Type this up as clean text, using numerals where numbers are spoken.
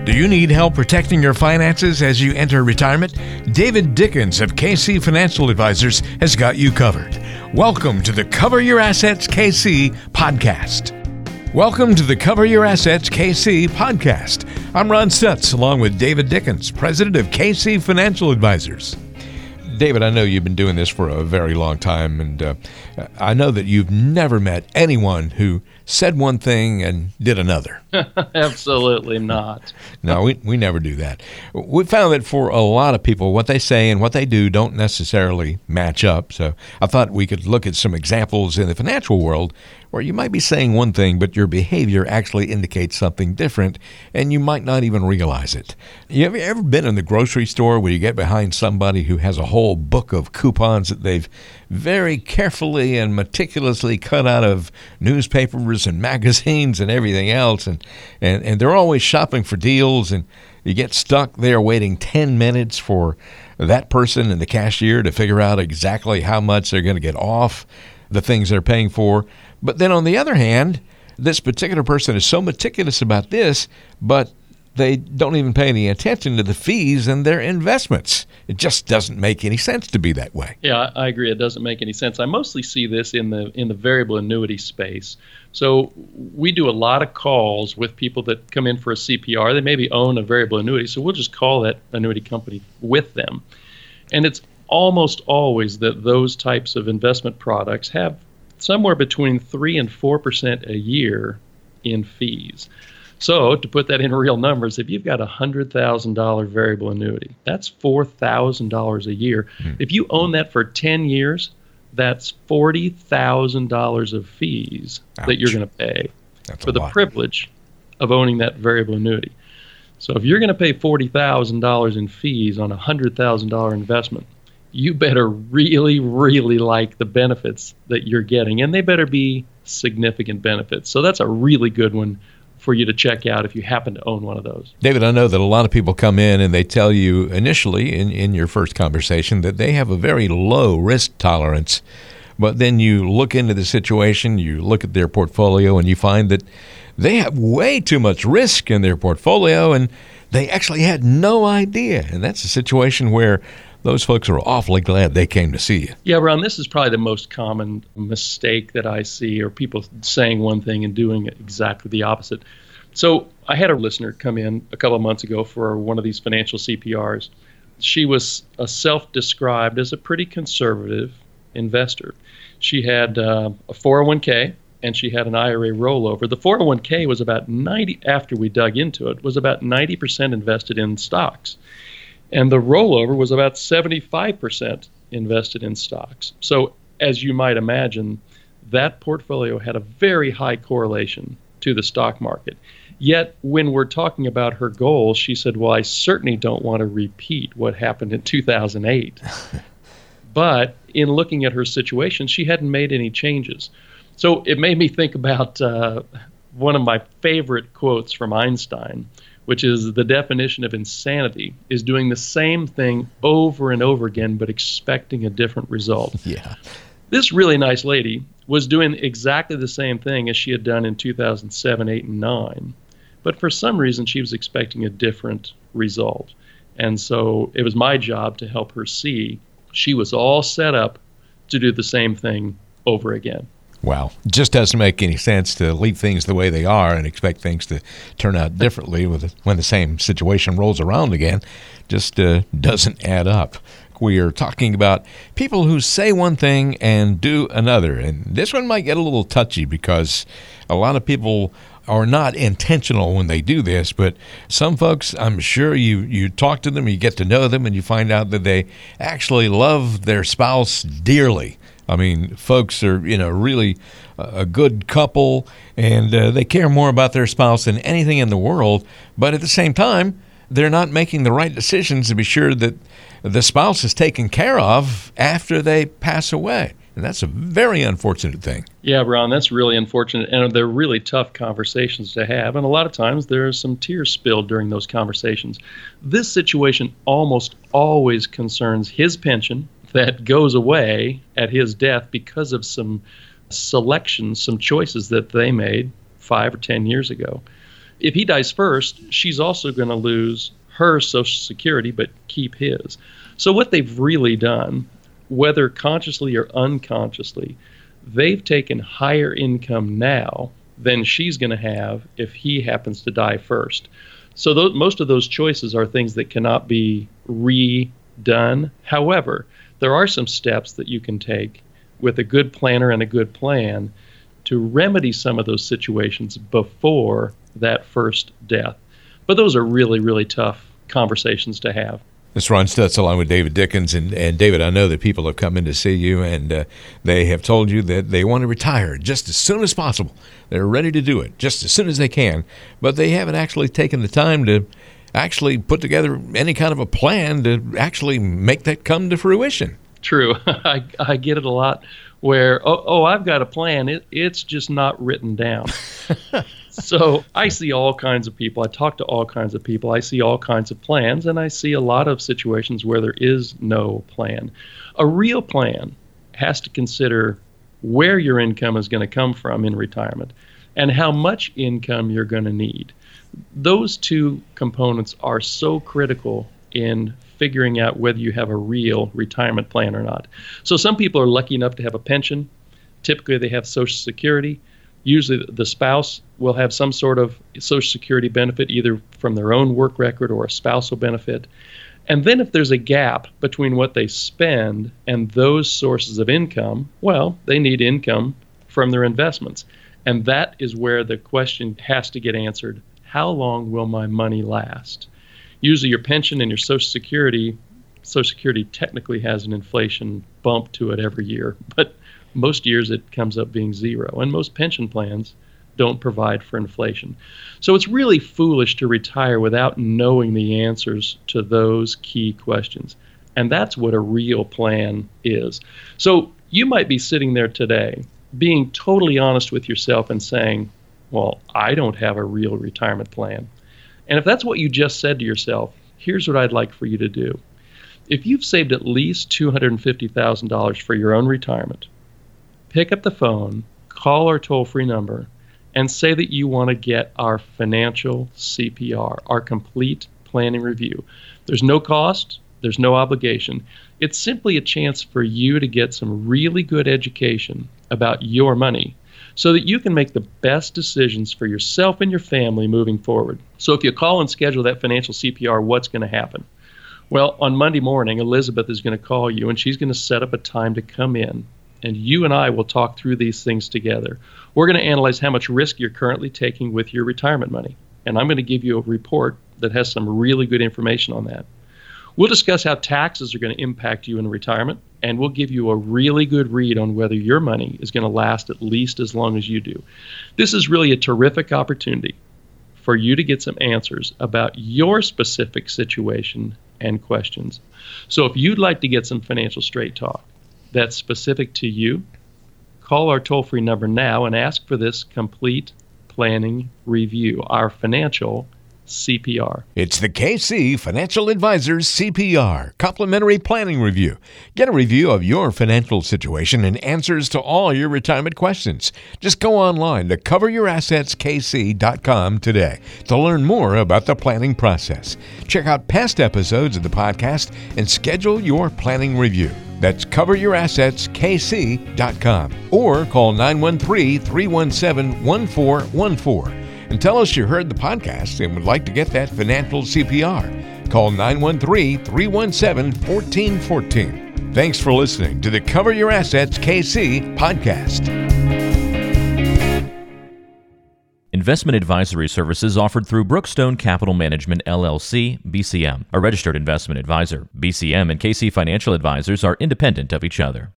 Do you need help protecting your finances as you enter retirement? David Dickens of KC Financial Advisors has got you covered. Welcome to the Cover Your Assets KC podcast. Welcome to the Cover Your Assets KC podcast. I'm Ron Stutz, along with David Dickens, president of KC Financial Advisors. David, I know you've been doing this for a very long time, and I know that you've never met anyone who said one thing and did another. Absolutely not. No, we never do that. We found that for a lot of people, what they say and what they do don't necessarily match up. So I thought we could look at some examples in the financial world where you might be saying one thing, but your behavior actually indicates something different, and you might not even realize it. You have ever been in the grocery store where you get behind somebody who has a whole book of coupons that they've very carefully and meticulously cut out of newspapers and magazines and everything else, and they're always shopping for deals, and you get stuck there waiting 10 minutes for that person and the cashier to figure out exactly how much they're going to get off the things they're paying for. But then on the other hand, this particular person is so meticulous about this, but they don't even pay any attention to the fees and their investments. It just doesn't make any sense to be that way. Yeah, I agree. It doesn't make any sense. I mostly see this in the variable annuity space. So we do a lot of calls with people that come in for a CPR. They maybe own a variable annuity, so we'll just call that annuity company with them. And it's almost always that those types of investment products have somewhere between 3 and 4% a year in fees. So to put that in real numbers, if you've got a $100,000 variable annuity, that's $4,000 a year. If you own that for 10 years, that's $40,000 of fees that you're going to pay for the privilege of owning that variable annuity. So if you're going to pay $40,000 in fees on a $100,000 investment, you better really, really like the benefits that you're getting, and they better be significant benefits. So that's a really good one for you to check out if you happen to own one of those. David, I know that a lot of people come in and they tell you initially in your first conversation that they have a very low risk tolerance, but then you look into the situation, you look at their portfolio, and you find that they have way too much risk in their portfolio, and they actually had no idea. And that's a situation where those folks are awfully glad they came to see you. Yeah, Ron, this is probably the most common mistake that I see, or people saying one thing and doing exactly the opposite. So I had a listener come in a couple of months ago for one of these financial CPRs. She was self-described as a pretty conservative investor. She had a 401k and she had an IRA rollover. The 401k was about 90, after we dug into it, was about 90% invested in stocks. And the rollover was about 75% invested in stocks. So as you might imagine, that portfolio had a very high correlation to the stock market. Yet when we're talking about her goals, she said, well, I certainly don't want to repeat what happened in 2008. But in looking at her situation, she hadn't made any changes. So it made me think about one of my favorite quotes from Einstein, which is the definition of insanity is doing the same thing over and over again, but expecting a different result. Yeah. This really nice lady was doing exactly the same thing as she had done in 2007, 8, and 9. But for some reason, she was expecting a different result. And so it was my job to help her see she was all set up to do the same thing over again. Wow. It just doesn't make any sense to leave things the way they are and expect things to turn out differently when the same situation rolls around again. Just doesn't add up. We are talking about people who say one thing and do another. And this one might get a little touchy because a lot of people are not intentional when they do this, but some folks, I'm sure you talk to them, you get to know them, and you find out that they actually love their spouse dearly. I mean, folks are, really a good couple, and they care more about their spouse than anything in the world. But at the same time, they're not making the right decisions to be sure that the spouse is taken care of after they pass away. And that's a very unfortunate thing. Yeah, Ron, that's really unfortunate. And they're really tough conversations to have. And a lot of times there's some tears spilled during those conversations. This situation almost always concerns his pension that goes away at his death because of some selections, some choices that they made 5 or 10 years ago. If he dies first, she's also going to lose her Social Security but keep his. So what they've really done, whether consciously or unconsciously, they've taken higher income now than she's going to have if he happens to die first. So most of those choices are things that cannot be redone. However, there are some steps that you can take with a good planner and a good plan to remedy some of those situations before that first death. But those are really, really tough conversations to have. This is Ron Stutz along with David Dickens. And David, I know that people have come in to see you and they have told you that they want to retire just as soon as possible. They're ready to do it just as soon as they can, but they haven't actually taken the time to actually put together any kind of a plan to actually make that come to fruition. True. I get it a lot where, I've got a plan. It's just not written down. So I see all kinds of people. I talk to all kinds of people. I see all kinds of plans, and I see a lot of situations where there is no plan. A real plan has to consider where your income is going to come from in retirement and how much income you're going to need. Those two components are so critical in figuring out whether you have a real retirement plan or not. So some people are lucky enough to have a pension. Typically, they have Social Security. Usually the spouse will have some sort of Social Security benefit, either from their own work record or a spousal benefit. And then if there's a gap between what they spend and those sources of income, well, they need income from their investments. And that is where the question has to get answered. How long will my money last? Usually your pension and your Social Security technically has an inflation bump to it every year, but most years it comes up being zero, and most pension plans don't provide for inflation. So it's really foolish to retire without knowing the answers to those key questions. And that's what a real plan is. So you might be sitting there today being totally honest with yourself and saying, well, I don't have a real retirement plan. And if that's what you just said to yourself, here's what I'd like for you to do. If you've saved at least $250,000 for your own retirement, pick up the phone, call our toll-free number, and say that you want to get our financial CPR, our complete planning review. There's no cost. There's no obligation. It's simply a chance for you to get some really good education about your money so that you can make the best decisions for yourself and your family moving forward. So if you call and schedule that financial CPR, what's going to happen? Well, on Monday morning, Elizabeth is going to call you, and she's going to set up a time to come in. And you and I will talk through these things together. We're going to analyze how much risk you're currently taking with your retirement money. And I'm going to give you a report that has some really good information on that. We'll discuss how taxes are going to impact you in retirement, and we'll give you a really good read on whether your money is going to last at least as long as you do. This is really a terrific opportunity for you to get some answers about your specific situation and questions. So if you'd like to get some financial straight talk that's specific to you, call our toll-free number now and ask for this complete planning review, our financial CPR. It's the KC Financial Advisors CPR, Complimentary Planning Review. Get a review of your financial situation and answers to all your retirement questions. Just go online to coveryourassetskc.com today to learn more about the planning process. Check out past episodes of the podcast and schedule your planning review. That's coveryourassetskc.com or call 913-317-1414. And tell us you heard the podcast and would like to get that financial CPR. Call 913-317-1414. Thanks for listening to the Cover Your Assets KC podcast. Investment advisory services offered through Brookstone Capital Management, LLC, BCM, a registered investment advisor. BCM and KC Financial Advisors are independent of each other.